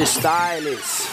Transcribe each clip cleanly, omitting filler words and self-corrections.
the stylist.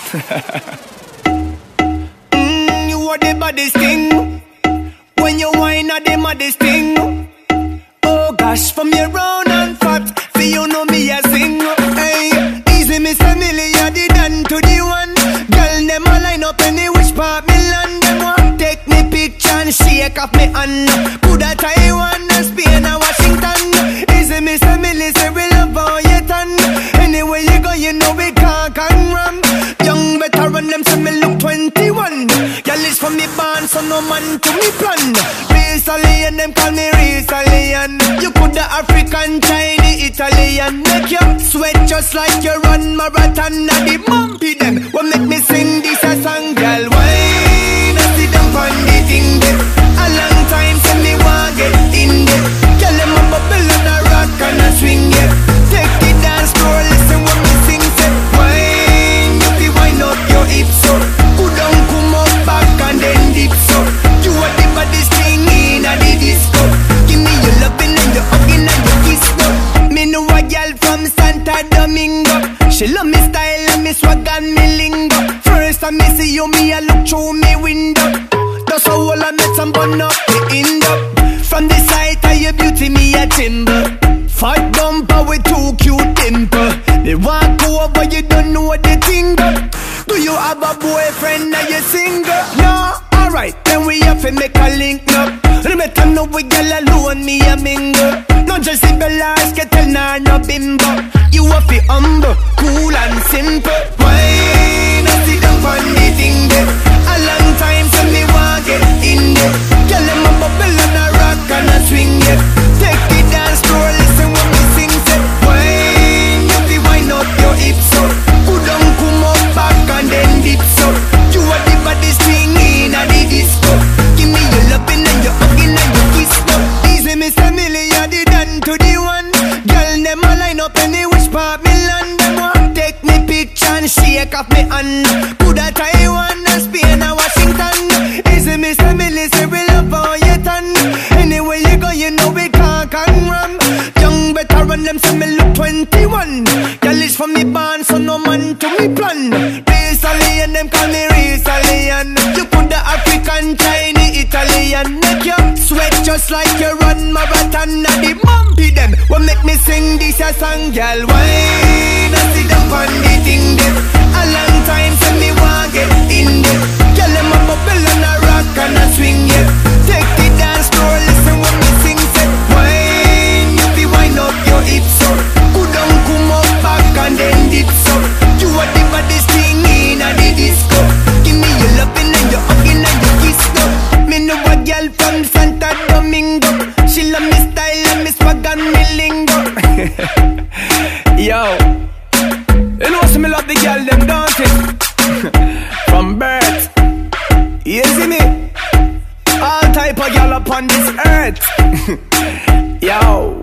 You are the baddest thing. When you whine at the maddest thing. Oh gosh, from your round and fat, for you know me a sing. Hey, easy Mr. Millie, you the done to the one. Girl, them a line up any which part me land. Them want take me picture and shake off me hand. Coulda Taiwan, Spain and Washington. Easy Mr. Millie, say we love how you turn. Anywhere you go, you know we can't ram. Young veteran, them say me look 21. Girl, it's from me band, so no man to me plan. Real stallion, them call me real stallion. You could the African, Chinese, Italian. Make you sweat just like you run marathon. And the bumpy them will make me sing this a song. Girl, why not sit down on the thing there? A long time since me want get in there. Girl, them a bubble and a rock and a swing, yeah. Take the dance floor, listen what me sing, say. Wine, you be wind up your hips, so go down, come up back and then dip, so you are the baddest thing in a the disco. Give me your loving and your hugging and your kiss, no. Me know a girl from Santo Domingo. She love me style and me swag and me lingo. First time me see you, me a look through me window. That's how all I met some bun up me end up. From the sight of your beauty, me a timber. Fat bumper with too cute dimple. They walk over, you don't know what they think of. Do you have a boyfriend or you single? No, alright, then we have to make a link up. Let me know we girl alone, me a mingle. Not just the bellas, get tell nah no bimbo. You have to humble, cool and simple. Why not sit down on the thing there? A long time since me want get in there. Girl, them a bubble and a rock and a swing, yeah. Take the dance floor, listen what me sing, say. Why you be wind up your hips, so go down, come up back and then dip, so you are the baddest thing in a the disco. Give me your loving and your hugging and your kiss, no. Easy Mr. Millie, you the done to the one. Girl, them a line up any which part me land. Them want take me picture and shake off me hand. Coulda Taiwan, Spain and Washington. Easy Mr. Millie, say we love how you turn. Anywhere you go, you know we can't ram. Young veteran, them say me look 21. Girl, it's from me band, so no man to me plan. Real stallion, them call me real stallion. You put the African, Chinese, Italian. Make you sweat just like you run marathon. And the bumpy them will make me sing this a song. Girl, why not sit down on the thing there? A long time since me want get in there. Girl, them a bubble and a rock and a swing, yeah. Take the dance floor, listen what me sing, say. Wine, you be wind up your hips, so go down, come up back and then dip, so you are the baddest thing in a the disco. Give me your loving and your hugging and your kiss, no. Me know a girl from Santo Domingo. She love me style and me swag and me lingo. Yo, you know so me love the girl them, don't it? From birth, you see me? All type of girl upon this earth. Yo.